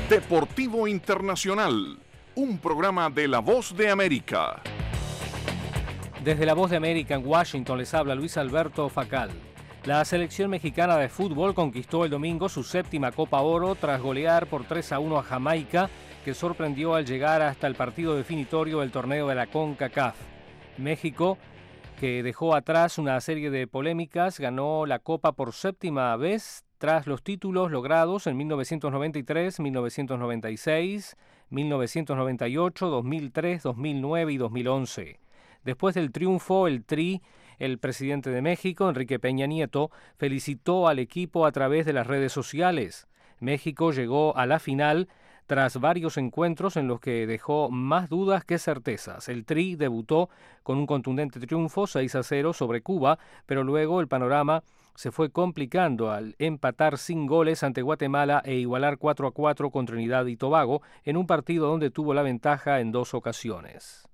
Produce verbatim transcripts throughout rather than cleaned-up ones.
Deportivo Internacional, un programa de La Voz de América. Desde La Voz de América en Washington les habla Luis Alberto Facal. La selección mexicana de fútbol conquistó el domingo su séptima Copa Oro tras golear por tres a uno a Jamaica, que sorprendió al llegar hasta el partido definitorio del torneo de la CONCACAF. México, que dejó atrás una serie de polémicas, ganó la Copa por séptima vez tras los títulos logrados en mil novecientos noventa y tres, mil novecientos noventa y seis, mil novecientos noventa y ocho, dos mil tres, dos mil nueve y dos mil once. Después del triunfo, el Tri, el presidente de México, Enrique Peña Nieto, felicitó al equipo a través de las redes sociales. México llegó a la final tras varios encuentros en los que dejó más dudas que certezas. El Tri debutó con un contundente triunfo seis a cero sobre Cuba, pero luego el panorama se fue complicando al empatar sin goles ante Guatemala e igualar cuatro a cuatro con Trinidad y Tobago en un partido donde tuvo la ventaja en dos ocasiones.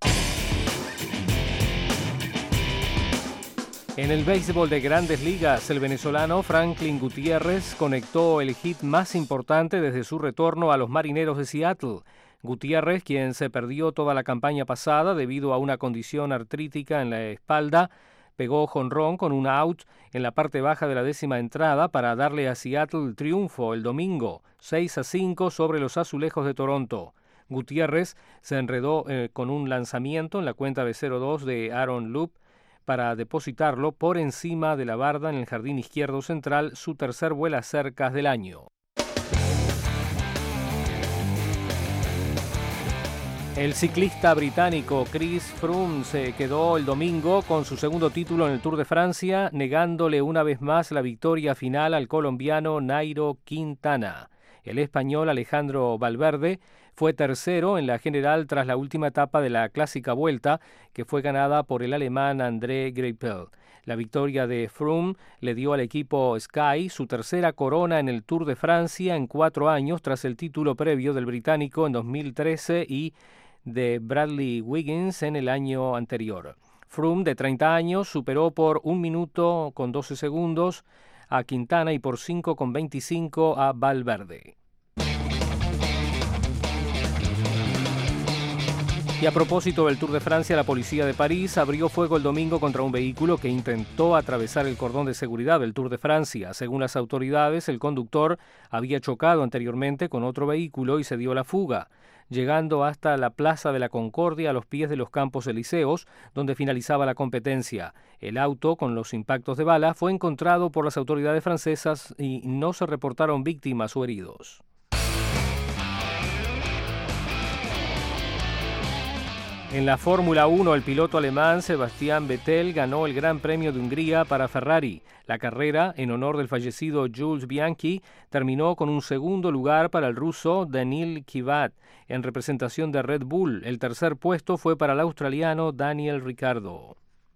En el béisbol de Grandes Ligas, el venezolano Franklin Gutiérrez conectó el hit más importante desde su retorno a los Marineros de Seattle. Gutiérrez, quien se perdió toda la campaña pasada debido a una condición artrítica en la espalda, pegó jonrón con un out en la parte baja de la décima entrada para darle a Seattle el triunfo el domingo, seis a cinco sobre los Azulejos de Toronto. Gutiérrez se enredó eh, con un lanzamiento en la cuenta de cero dos de Aaron Loop para depositarlo por encima de la barda en el jardín izquierdo central, su tercer vuelacercas del año. El ciclista británico Chris Froome se quedó el domingo con su segundo título en el Tour de Francia, negándole una vez más la victoria final al colombiano Nairo Quintana. El español Alejandro Valverde fue tercero en la general tras la última etapa de la clásica Vuelta, que fue ganada por el alemán André Greipel. La victoria de Froome le dio al equipo Sky su tercera corona en el Tour de Francia en cuatro años, tras el título previo del británico en dos mil trece y de Bradley Wiggins en el año anterior. Froome, de treinta años, superó por un minuto con doce segundos a Quintana y por cinco con veinticinco a Valverde. Y a propósito del Tour de Francia, la policía de París abrió fuego el domingo contra un vehículo que intentó atravesar el cordón de seguridad del Tour de Francia. Según las autoridades, el conductor había chocado anteriormente con otro vehículo y se dio la fuga, llegando hasta la Plaza de la Concordia a los pies de los Campos Elíseos, donde finalizaba la competencia. El auto, con los impactos de bala, fue encontrado por las autoridades francesas y no se reportaron víctimas o heridos. En la Fórmula uno, el piloto alemán Sebastian Vettel ganó el Gran Premio de Hungría para Ferrari. La carrera, en honor del fallecido Jules Bianchi, terminó con un segundo lugar para el ruso Daniil Kvyat en representación de Red Bull. El tercer puesto fue para el australiano Daniel Ricciardo.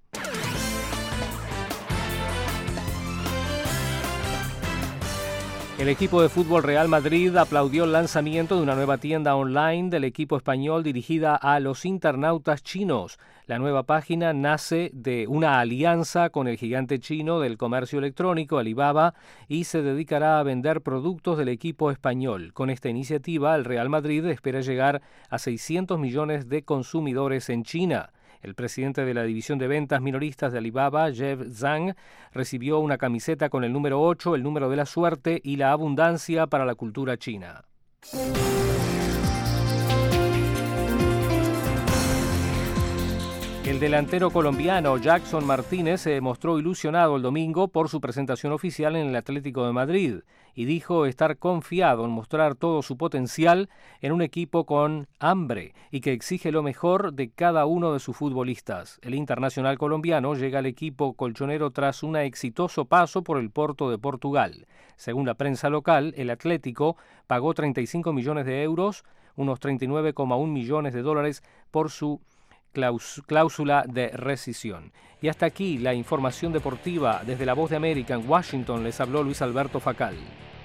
El equipo de fútbol Real Madrid aplaudió el lanzamiento de una nueva tienda online del equipo español dirigida a los internautas chinos. La nueva página nace de una alianza con el gigante chino del comercio electrónico, Alibaba, y se dedicará a vender productos del equipo español. Con esta iniciativa, el Real Madrid espera llegar a seiscientos millones de consumidores en China. El presidente de la división de ventas minoristas de Alibaba, Jeff Zhang, recibió una camiseta con el número ocho, el número de la suerte y la abundancia para la cultura china. El delantero colombiano Jackson Martínez se mostró ilusionado el domingo por su presentación oficial en el Atlético de Madrid y dijo estar confiado en mostrar todo su potencial en un equipo con hambre y que exige lo mejor de cada uno de sus futbolistas. El internacional colombiano llega al equipo colchonero tras un exitoso paso por el Porto de Portugal. Según la prensa local, el Atlético pagó treinta y cinco millones de euros, unos treinta y nueve coma uno millones de dólares, por su cláusula de rescisión. Y hasta aquí la información deportiva. Desde La Voz de América en Washington les habló Luis Alberto Facal.